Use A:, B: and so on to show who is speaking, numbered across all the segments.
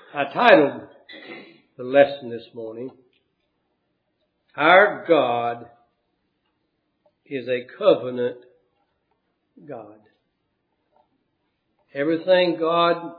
A: I titled the lesson this morning, Our God is a Covenant God. Everything God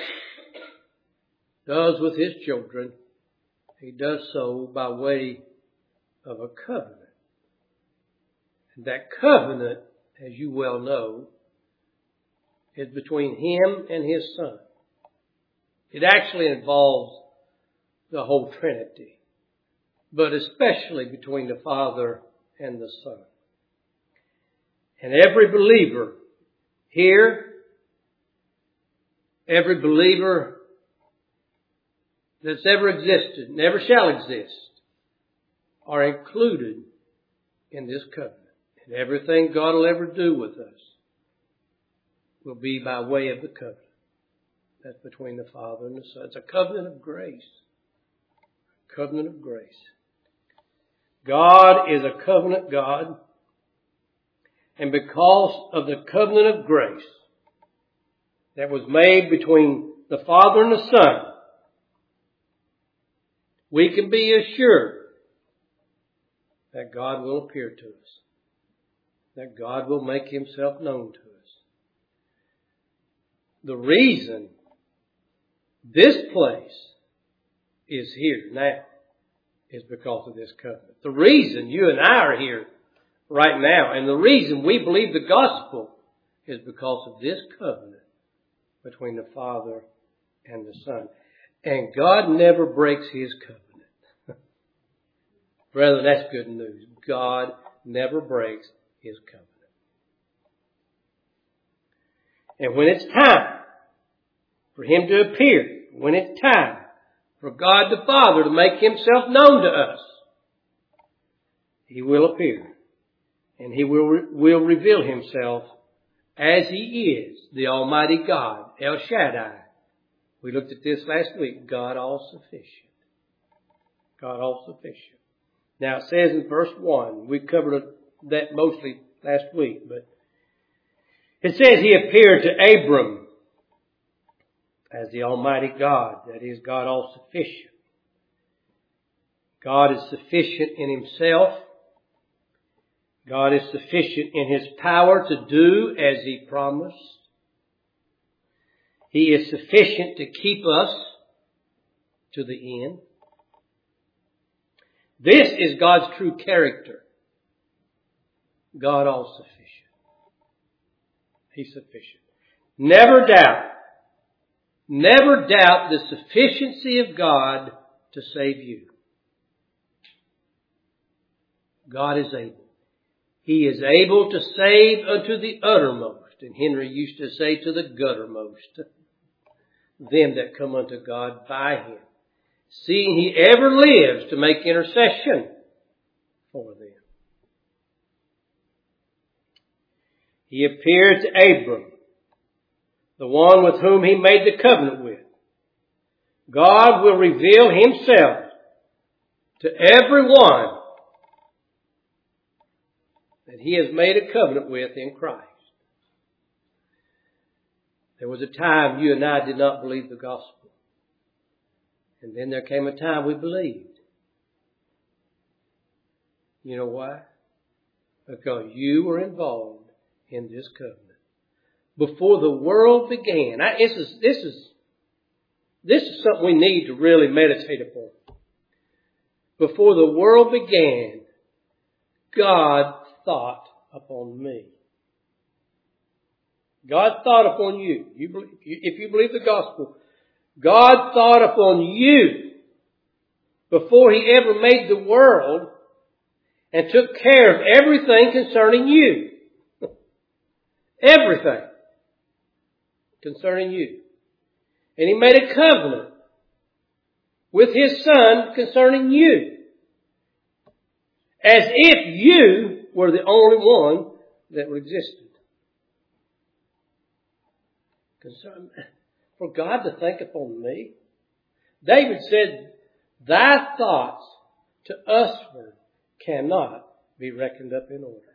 A: does with His children, He does so by way of a covenant. And that covenant, as you well know, is between Him and His Son. It actually involves the whole Trinity, but especially between the Father and the Son. And every believer here, every believer that's ever existed, never shall exist, are included in this covenant. And everything God will ever do with us will be by way of the covenant. That's between the Father and the Son. It's a covenant of grace. Covenant of grace. God is a covenant God. And because of the covenant of grace that was made between the Father and the Son, we can be assured that God will appear to us. That God will make Himself known to us. The reason this place is here now is because of this covenant. The reason you and I are here right now, and the reason we believe the gospel, is because of this covenant between the Father and the Son. And God never breaks His covenant. Brethren, that's good news. God never breaks His covenant. And when it's time for Him to appear, when it's time for God the Father to make Himself known to us, He will appear. And He will reveal Himself as He is, the Almighty God, El Shaddai. We looked at this last week, God all-sufficient. God all-sufficient. Now it says in verse 1, we covered that mostly last week, but it says He appeared to Abram as the Almighty God, that is, God all-sufficient. God is sufficient in Himself. God is sufficient in His power to do as He promised. He is sufficient to keep us to the end. This is God's true character. God all-sufficient. He's sufficient. Never doubt the sufficiency of God to save you. God is able. He is able to save unto the uttermost. And Henry used to say, to the guttermost. Them that come unto God by Him. Seeing He ever lives to make intercession for them. He appeared to Abram, the one with whom He made the covenant with. God will reveal Himself to everyone that He has made a covenant with in Christ. There was a time you and I did not believe the gospel. And then there came a time we believed. You know why? Because you were involved in this covenant. Before the world began. This is something we need to really meditate upon. Before the world began, God thought upon me. God thought upon you. If you believe the gospel, God thought upon you before He ever made the world and took care of everything concerning you. Everything concerning you. And He made a covenant with His Son concerning you. As if you were the only one that existed. For God to think upon me. David said, Thy thoughts to usward cannot be reckoned up in order.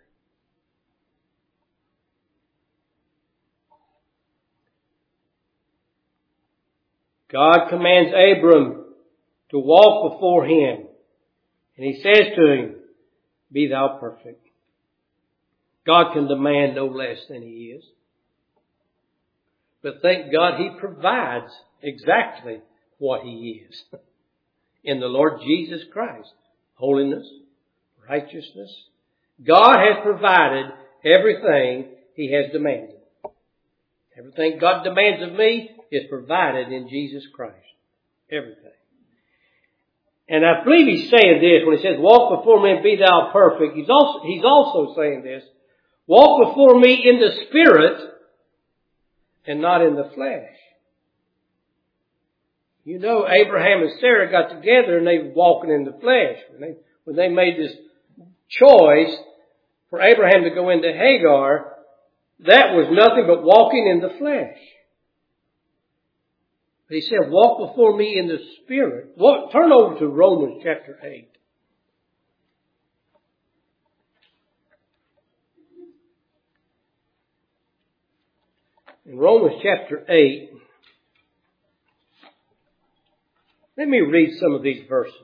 A: God commands Abram to walk before Him. And He says to him, be thou perfect. God can demand no less than He is. But thank God He provides exactly what He is in the Lord Jesus Christ. Holiness, righteousness. God has provided everything He has demanded. Everything God demands of me is provided in Jesus Christ. Everything. And I believe He's saying this when He says, walk before me and be thou perfect. He's also saying this, walk before me in the Spirit and not in the flesh. You know, Abraham and Sarah got together and they were walking in the flesh. When they made this choice for Abraham to go into Hagar, that was nothing but walking in the flesh. He said, walk before me in the Spirit. Turn over to Romans chapter 8. In Romans chapter 8, let me read some of these verses.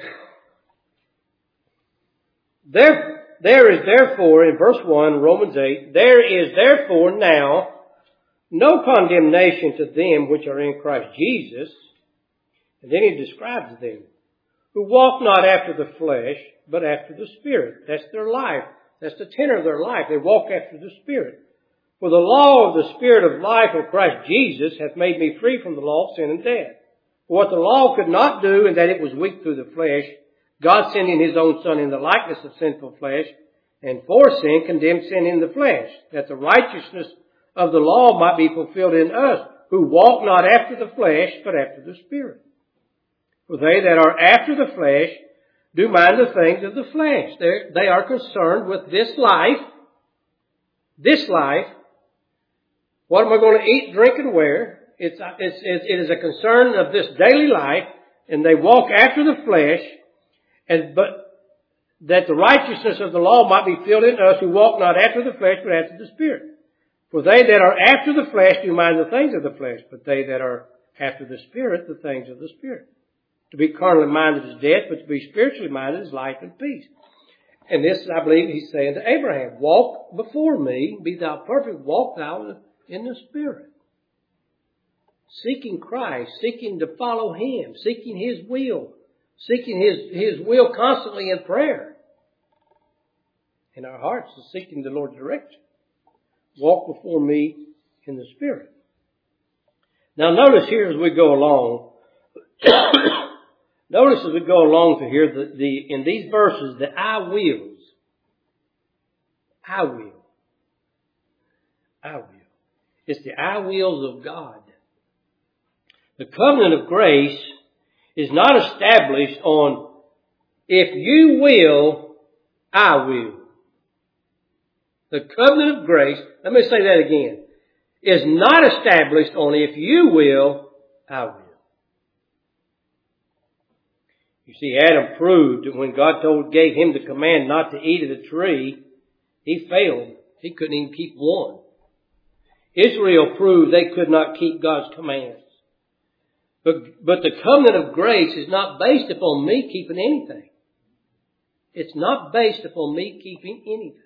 A: There is therefore, in verse 1, Romans 8, there is therefore now no condemnation to them which are in Christ Jesus. And then He describes them, who walk not after the flesh, but after the Spirit. That's their life. That's the tenor of their life. They walk after the Spirit. For the law of the Spirit of life of Christ Jesus hath made me free from the law of sin and death. For what the law could not do, in that it was weak through the flesh, God sending His own Son in the likeness of sinful flesh, and for sin condemned sin in the flesh, that the righteousness of the law might be fulfilled in us, who walk not after the flesh, but after the Spirit. For they that are after the flesh do mind the things of the flesh. They are concerned with this life. This life. What am I going to eat, drink, and wear? It is a concern of this daily life, and they walk after the flesh, but that the righteousness of the law might be filled in us, who walk not after the flesh, but after the Spirit. For they that are after the flesh do mind the things of the flesh, but they that are after the Spirit, the things of the Spirit. To be carnally minded is death, but to be spiritually minded is life and peace. And this, I believe, He's saying to Abraham, walk before me, be thou perfect, walk thou in the Spirit. Seeking Christ, seeking to follow Him, seeking His will, seeking His will constantly in prayer. In our hearts is seeking the Lord's direction. Walk before me in the Spirit. Now notice here as we go along, notice as we go along to here, in these verses, the I wills. I will. I will. It's the I wills of God. The covenant of grace is not established on, if you will, I will. The covenant of grace, let me say that again, is not established on, if you will, I will. You see, Adam proved that when God gave him the command not to eat of the tree, he failed. He couldn't even keep one. Israel proved they could not keep God's commands. But the covenant of grace is not based upon me keeping anything. It's not based upon me keeping anything.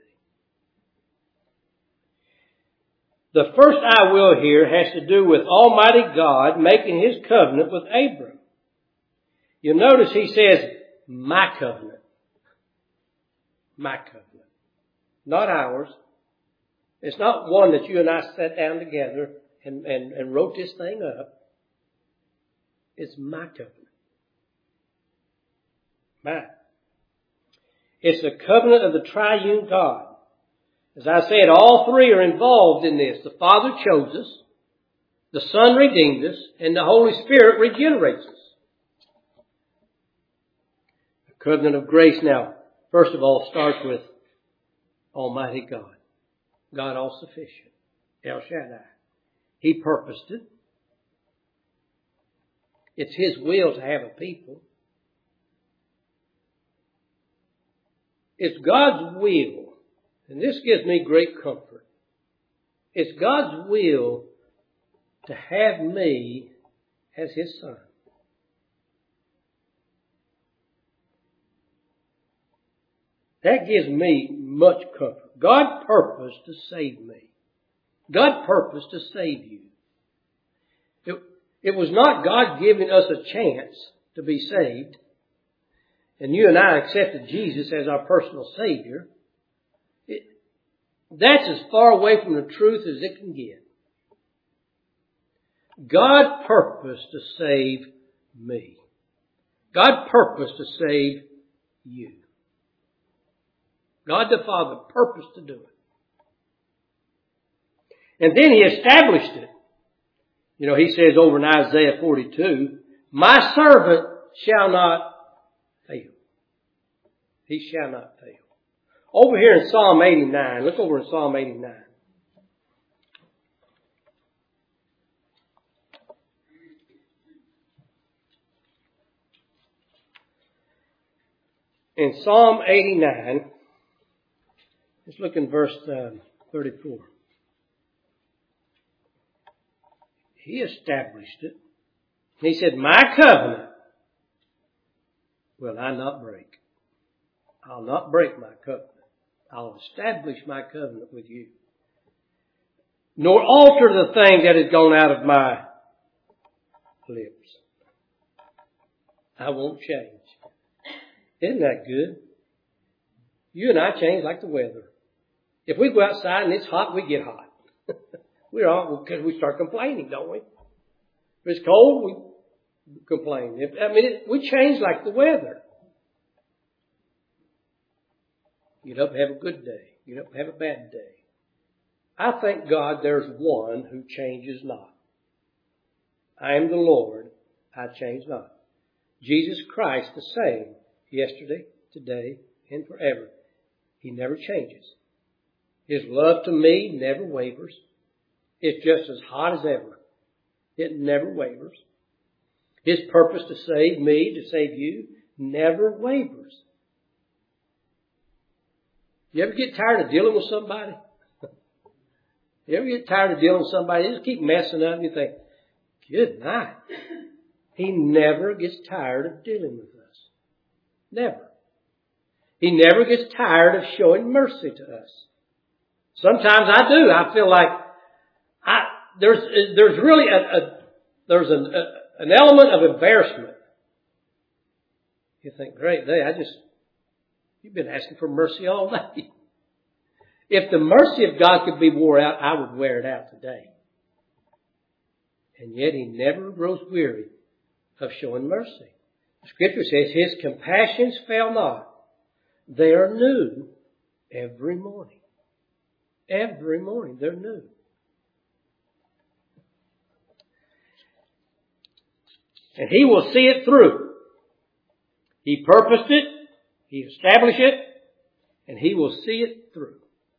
A: The first I will here has to do with Almighty God making His covenant with Abram. You'll notice He says, my covenant. My covenant. Not ours. It's not one that you and I sat down together and wrote this thing up. It's my covenant. Mine. It's the covenant of the triune God. As I said, all three are involved in this. The Father chose us, the Son redeemed us, and the Holy Spirit regenerates us. The covenant of grace now, first of all, starts with Almighty God. God all-sufficient. El Shaddai. He purposed it. It's His will to have a people. It's God's will, and this gives me great comfort. It's God's will to have me as His Son. That gives me much comfort. God purposed to save me. God purposed to save you. It was not God giving us a chance to be saved, and you and I accepted Jesus as our personal Savior. That's as far away from the truth as it can get. God purposed to save me. God purposed to save you. God the Father purposed to do it. And then He established it. You know, He says over in Isaiah 42, my servant shall not fail. He shall not fail. Over here in Psalm 89, look over in Psalm 89. In Psalm 89, let's look in verse 34. He established it. He said, my covenant will I not break. I'll not break my covenant. I'll establish my covenant with you. Nor alter the thing that has gone out of my lips. I won't change. Isn't that good? You and I change like the weather. If we go outside and it's hot, we get hot. We're all, because we start complaining, don't we? If it's cold, we complain. We change like the weather. Get up and have a good day. Get up and have a bad day. I thank God there's one who changes not. I am the Lord, I change not. Jesus Christ the same yesterday, today, and forever. He never changes. His love to me never wavers. It's just as hot as ever. It never wavers. His purpose to save me, to save you, never wavers. You ever get tired of dealing with somebody? You ever get tired of dealing with somebody? They just keep messing up and you think, good night. He never gets tired of dealing with us. Never. He never gets tired of showing mercy to us. Sometimes I do. I feel like there's really an element of embarrassment. You think, great day, you've been asking for mercy all day. If the mercy of God could be wore out, I would wear it out today. And yet He never grows weary of showing mercy. The Scripture says His compassions fail not. They are new every morning. Every morning they're new. And He will see it through. He purposed it. He established it. And He will see it through.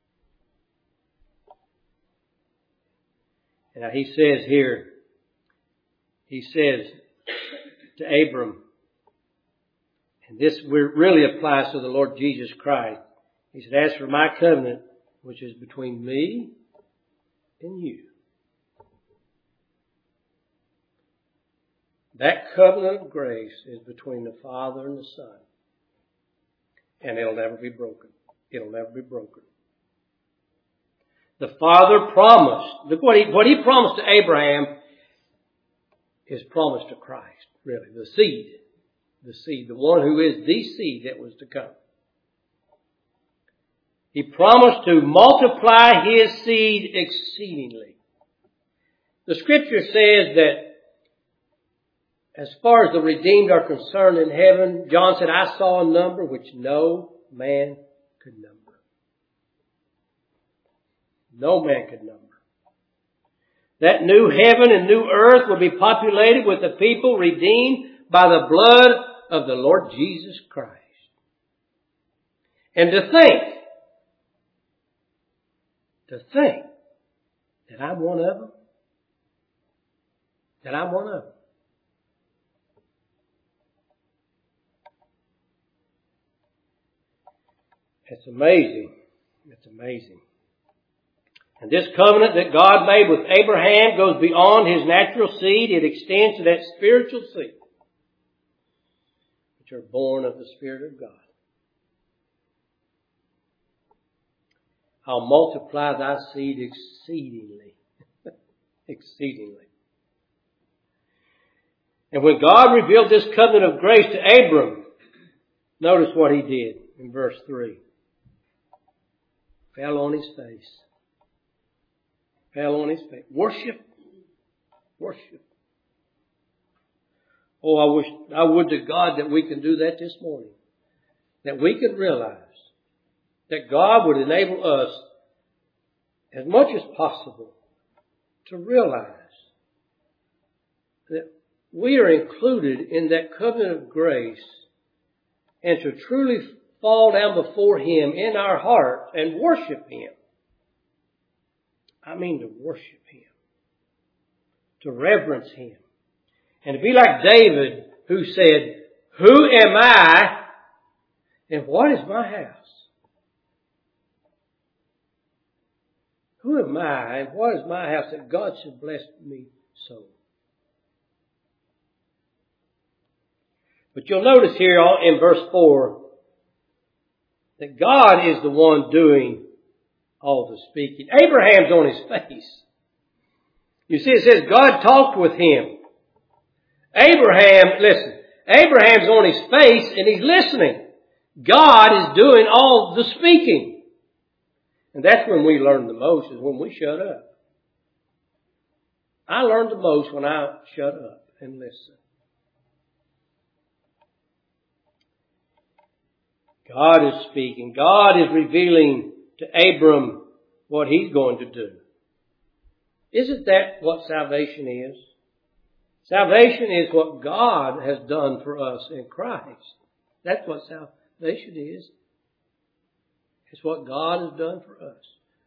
A: And now He says here, He says to Abram, and this really applies to the Lord Jesus Christ. He said, as for my covenant, which is between me and you. That covenant of grace is between the Father and the Son. And it'll never be broken. It'll never be broken. The Father promised, look what he promised to Abraham is promised to Christ, really, the seed, the one who is the seed that was to come. He promised to multiply His seed exceedingly. The Scripture says that as far as the redeemed are concerned in heaven, John said, I saw a number which no man could number. No man could number. That new heaven and new earth will be populated with the people redeemed by the blood of the Lord Jesus Christ. And to think that I'm one of them. That I'm one of them. It's amazing. It's amazing. And this covenant that God made with Abraham goes beyond his natural seed. It extends to that spiritual seed, which are born of the Spirit of God. I'll multiply thy seed exceedingly. Exceedingly. And when God revealed this covenant of grace to Abram, notice what he did in verse 3. Fell on his face. Fell on his face. Worship. Worship. Oh, I would to God that we can do that this morning. That we could realize that God would enable us as much as possible to realize that we are included in that covenant of grace and to truly fall down before Him in our heart and worship Him. I mean to worship Him. To reverence Him. And to be like David who said, "Who am I and what is my house?" Who am I and what is my house that God should bless me so? But you'll notice here in verse 4 that God is the one doing all the speaking. Abraham's on his face. You see, it says God talked with him. Abraham's on his face and he's listening. God is doing all the speaking. And that's when we learn the most, is when we shut up. I learn the most when I shut up and listen. God is speaking. God is revealing to Abram what He's going to do. Isn't that what salvation is? Salvation is what God has done for us in Christ. That's what salvation is. It's what God has done for us.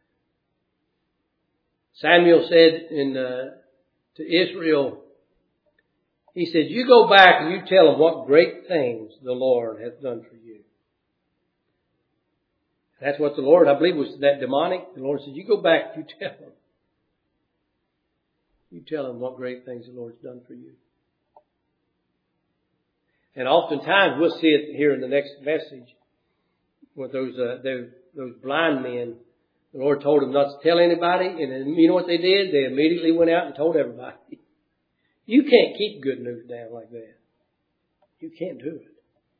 A: Samuel said to Israel, he said, "You go back and you tell them what great things the Lord has done for you." That's what the Lord, I believe, was that demonic. The Lord said, "You go back and you tell them. You tell them what great things the Lord's done for you." And oftentimes we'll see it here in the next message with those blind men. The Lord told them not to tell anybody, and then you know what they did? They immediately went out and told everybody. You can't keep good news down like that. You can't do it.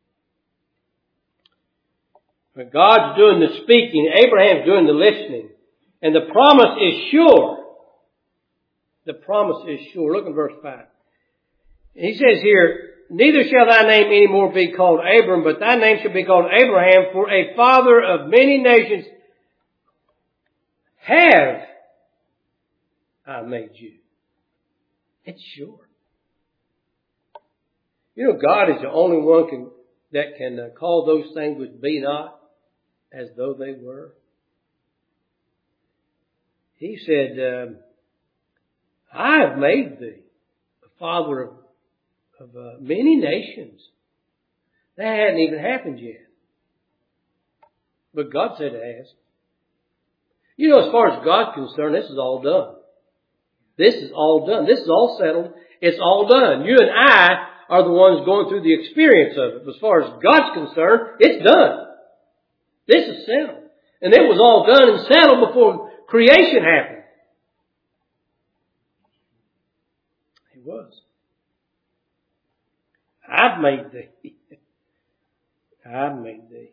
A: But God's doing the speaking, Abraham's doing the listening, and the promise is sure. The promise is sure. Look at verse 5. He says here, "Neither shall thy name any more be called Abram, but thy name shall be called Abraham, for a father of many nations have I made you." It's sure. You know, God is the only one that can call those things which be not as though they were. He said, "I have made thee a father of many nations." That hadn't even happened yet. But God said it has. You know, as far as God's concerned, this is all done. This is all done. This is all settled. It's all done. You and I are the ones going through the experience of it. But as far as God's concerned, it's done. This is settled. And it was all done and settled before creation happened. It was. I've made thee. I've made thee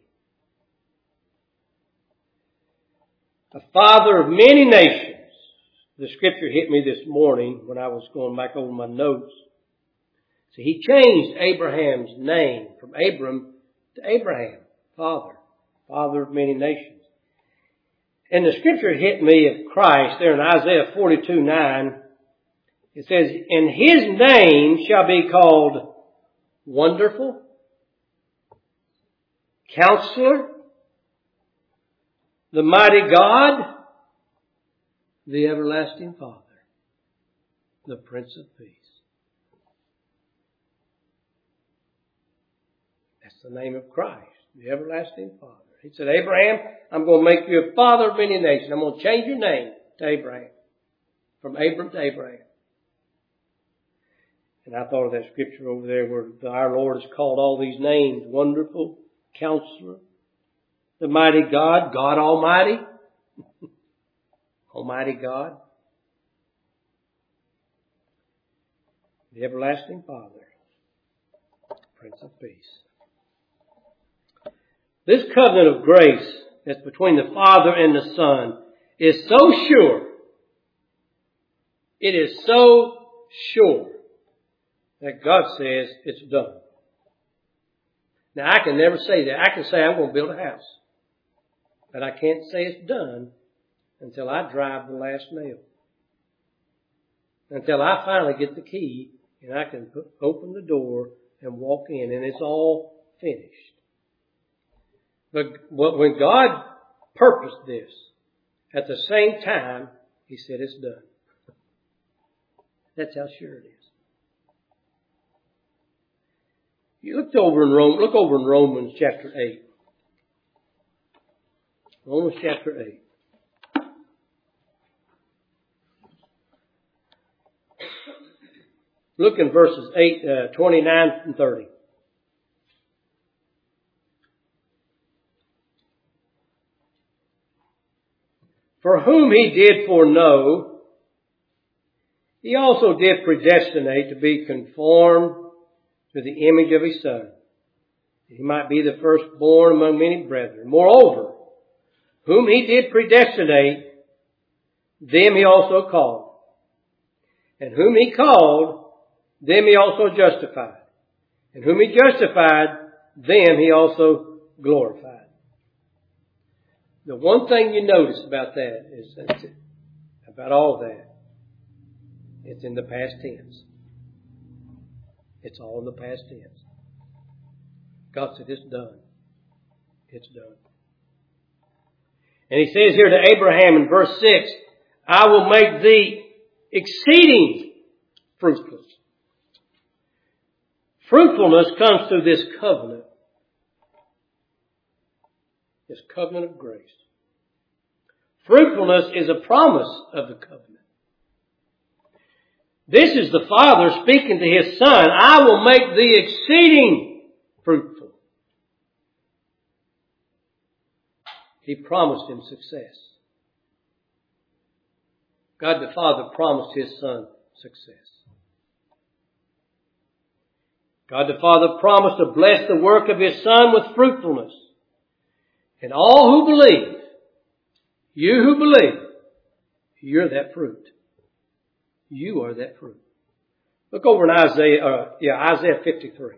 A: a father of many nations. The scripture hit me this morning when I was going back over my notes. So He changed Abraham's name from Abram to Abraham, father of many nations. And the scripture hit me of Christ there in Isaiah 42:9. It says, "And His name shall be called Wonderful, Counselor, the Mighty God, the Everlasting Father, the Prince of Peace." That's the name of Christ, the Everlasting Father. He said, "Abraham, I'm going to make you a father of many nations. I'm going to change your name to Abraham. From Abram to Abraham. And I thought of that scripture over there where our Lord has called all these names. Wonderful, Counselor, the Mighty God, God Almighty, Almighty God, the Everlasting Father, Prince of Peace. This covenant of grace that's between the Father and the Son is so sure. It is so sure that God says it's done. Now I can never say that. I can say I'm going to build a house. But I can't say it's done until I drive the last nail. Until I finally get the key and I can open the door and walk in and it's all finished. But when God purposed this, at the same time, He said it's done. That's how sure it is. You look over in Romans chapter 8. Romans chapter 8. Look in verses 29 and 30. For whom He did foreknow, He also did predestinate to be conformed to the image of His Son, that He might be the firstborn among many brethren. Moreover, whom He did predestinate, them He also called. And whom He called, them He also justified. And whom He justified, them He also glorified. The one thing you notice about that is about all that, it's in the past tense. It's all in the past tense. God said, it's done. It's done. And He says here to Abraham in verse 6, I will make thee exceeding fruitful. Fruitfulness comes through this covenant. This covenant of grace. Fruitfulness is a promise of the covenant. This is the Father speaking to His Son. I will make thee exceeding fruitful. He promised him success. God the Father promised His Son success. God the Father promised to bless the work of His Son with fruitfulness. And all who believe, you who believe, you're that fruit. You are that fruit. Look over in Isaiah 53.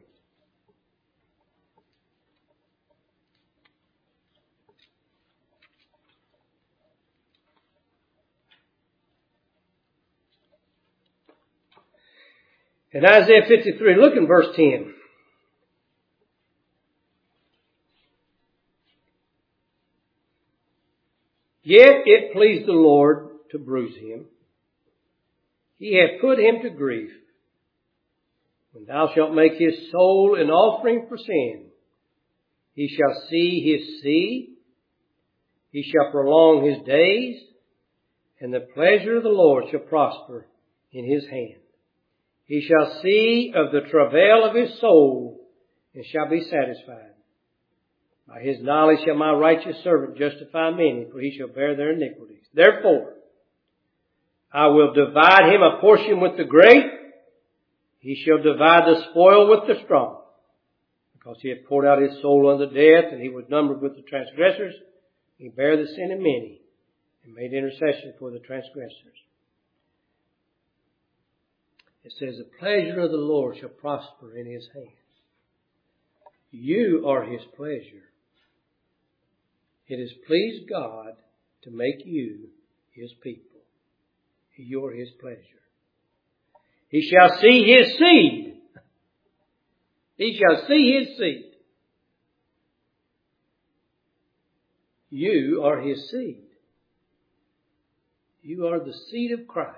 A: In Isaiah 53, look in verse 10. Yet it pleased the Lord to bruise him. He hath put him to grief. When thou shalt make his soul an offering for sin, he shall see his seed. He shall prolong his days, and the pleasure of the Lord shall prosper in his hand. He shall see of the travail of his soul, and shall be satisfied. By his knowledge shall my righteous servant justify many, for he shall bear their iniquities. Therefore, I will divide him a portion with the great. He shall divide the spoil with the strong. Because he hath poured out his soul unto death, and he was numbered with the transgressors. He bare the sin of many, and made intercession for the transgressors. It says, the pleasure of the Lord shall prosper in his hands. You are his pleasure. It has pleased God to make you his people. You are his pleasure. He shall see his seed. He shall see his seed. You are his seed. You are the seed of Christ.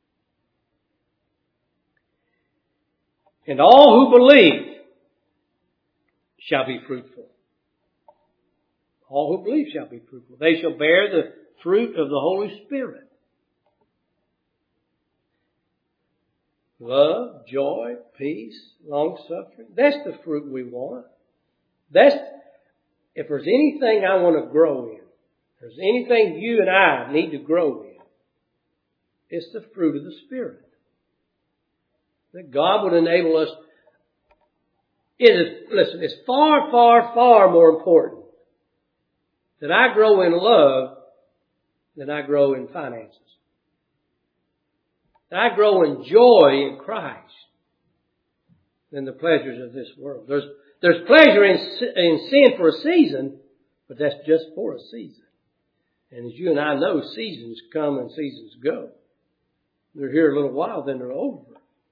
A: And all who believe shall be fruitful. All who believe shall be fruitful. They shall bear the fruit of the Holy Spirit. love, joy, peace, long-suffering. That's the fruit we want. If there's anything I want to grow in, if there's anything you and I need to grow in, it's the fruit of the Spirit. That God would enable us. Listen, it's far, far, far more important that I grow in love than I grow in finances. That I grow in joy in Christ than the pleasures of this world. There's pleasure in sin for a season, but that's just for a season. And as you and I know, seasons come and seasons go. They're here a little while, then they're over.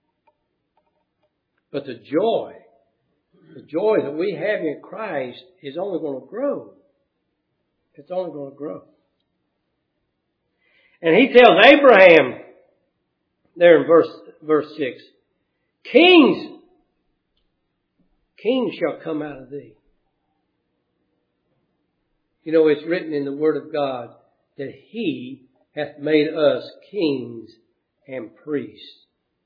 A: But the joy that we have in Christ is only going to grow. It's only going to grow. And he tells Abraham there in verse 6, Kings shall come out of thee. You know, it's written in the Word of God that He hath made us kings and priests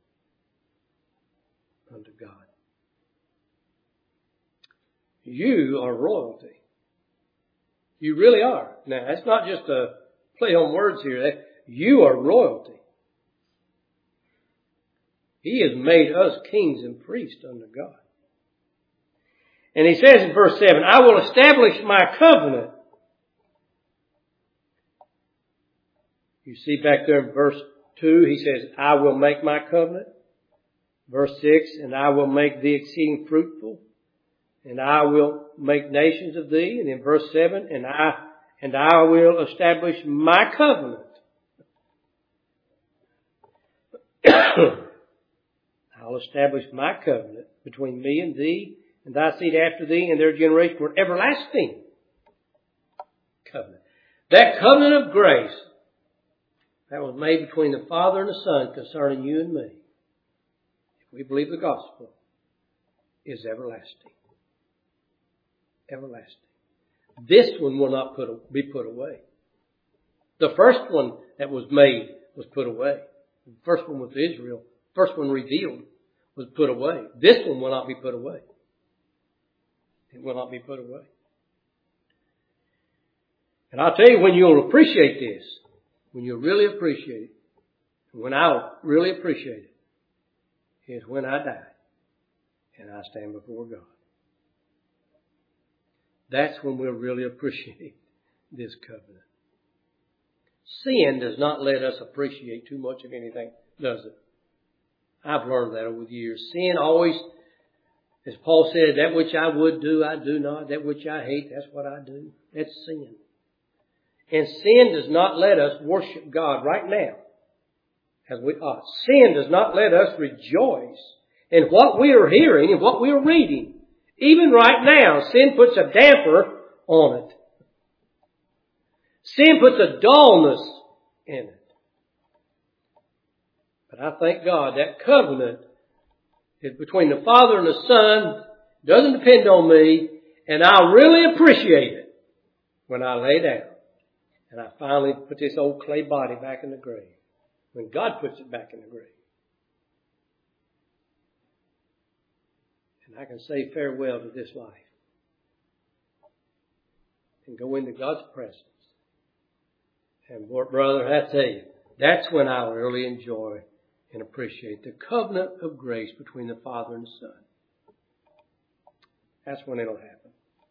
A: unto God. You are royalty. You really are. Now, that's not just a play on words here. You are royalty. He has made us kings and priests unto God. And he says in verse 7, I will establish my covenant. You see back there in verse 2, he says, I will make my covenant. Verse 6, and I will make thee exceeding fruitful, and I will make nations of thee. And in verse 7, and I will establish my covenant. I'll establish my covenant between me and thee, and thy seed after thee, and their generation for an everlasting covenant. That covenant of grace that was made between the Father and the Son concerning you and me, if we believe the gospel, is everlasting. Everlasting. This one will not be put away. The first one that was made was put away. The first one was Israel. The first one revealed was put away. This one will not be put away. It will not be put away. And I'll tell you when you'll appreciate this, when you'll really appreciate it, when I'll really appreciate it, is when I die and I stand before God. That's when we'll really appreciate this covenant. Sin does not let us appreciate too much of anything, does it? I've learned that over the years. Sin always, as Paul said, that which I would do, I do not. That which I hate, that's what I do. That's sin. And sin does not let us worship God right now as we ought. Sin does not let us rejoice in what we are hearing and what we are reading. Even right now, sin puts a damper on it. Sin puts a dullness in it. But I thank God that covenant is between the Father and the Son. Doesn't depend on me. And I'll really appreciate it when I lay down. And I finally put this old clay body back in the grave. When God puts it back in the grave. And I can say farewell to this life. And go into God's presence. And brother, I tell you, that's when I'll really enjoy and appreciate the covenant of grace between the Father and the Son. That's when it'll happen.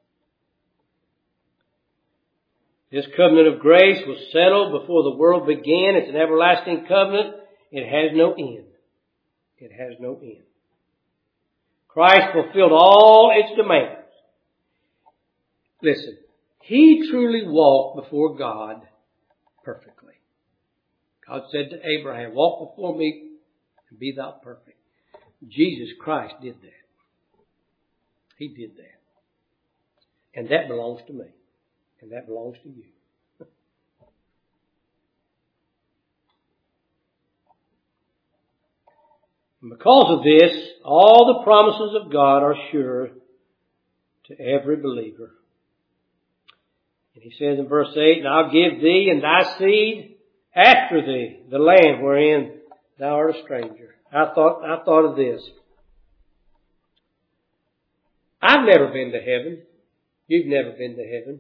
A: This covenant of grace was settled before the world began. It's an everlasting covenant. It has no end. It has no end. Christ fulfilled all its demands. Listen, He truly walked before God perfectly. God said to Abraham, walk before me and be thou perfect. Jesus Christ did that. He did that. And that belongs to me. And that belongs to you. And because of this, all the promises of God are sure to every believer. And he says in verse 8, and I'll give thee and thy seed after thee the land wherein thou art a stranger. I thought of this. I've never been to heaven. You've never been to heaven.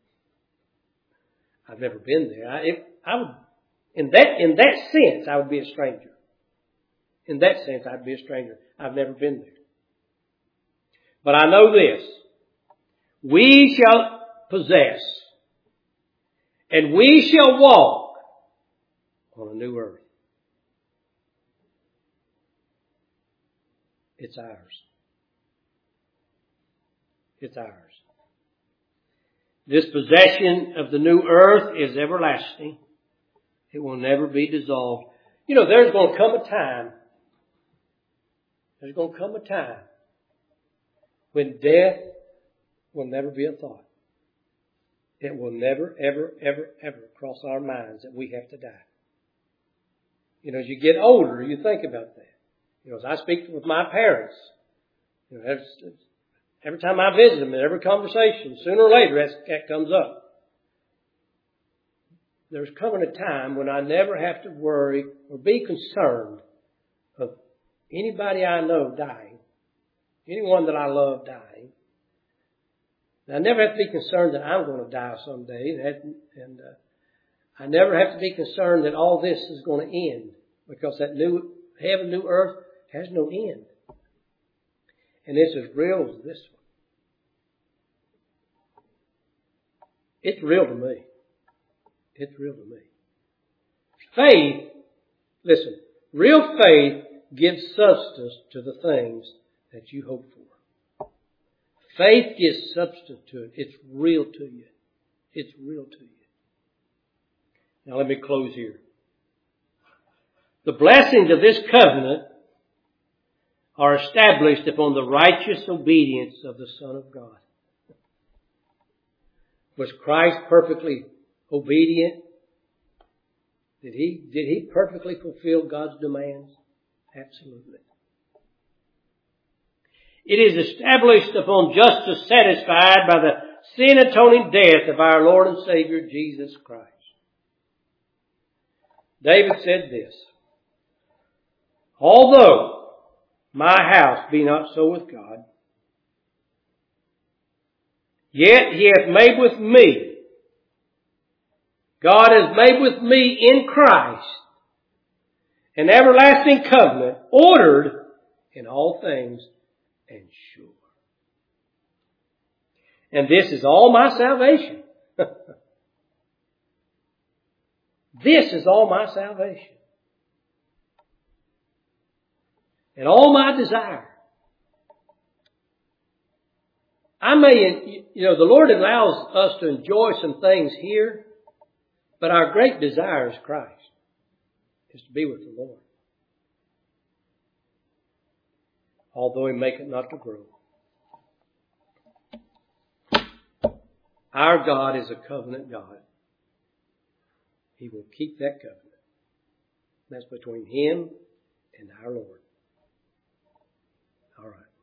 A: I've never been there. I would, in that sense, I would be a stranger. In that sense, I'd be a stranger. I've never been there. But I know this. We shall possess and we shall walk on a new earth. It's ours. It's ours. This possession of the new earth is everlasting. It will never be dissolved. You know, there's going to come a time when death will never be a thought. It will never, ever, ever, ever cross our minds that we have to die. You know, as you get older, you think about that. You know, as I speak with my parents, you know, every time I visit them, in every conversation, sooner or later that comes up. There's coming a time when I never have to worry or be concerned of anybody I know dying, anyone that I love dying. I never have to be concerned that I'm going to die someday, and I never have to be concerned that all this is going to end, because that new heaven, new earth has no end. And it's as real as this one. It's real to me. It's real to me. Faith, listen, real faith gives substance to the things that you hope for. Faith gives substance to it. It's real to you. It's real to you. Now let me close here. The blessings of this covenant are established upon the righteous obedience of the Son of God. Was Christ perfectly obedient? Did he perfectly fulfill God's demands? Absolutely. It is established upon justice satisfied by the sin-atoning death of our Lord and Savior Jesus Christ. David said this, although my house be not so with God, yet he hath made with me, God has made with me in Christ an everlasting covenant, ordered in all things and sure. And this is all my salvation. This is all my salvation. And all my desire. The Lord allows us to enjoy some things here, but our great desire is Christ, is to be with the Lord. Although He make it not to grow. Our God is a covenant God. He will keep that covenant. That's between Him and our Lord. All right.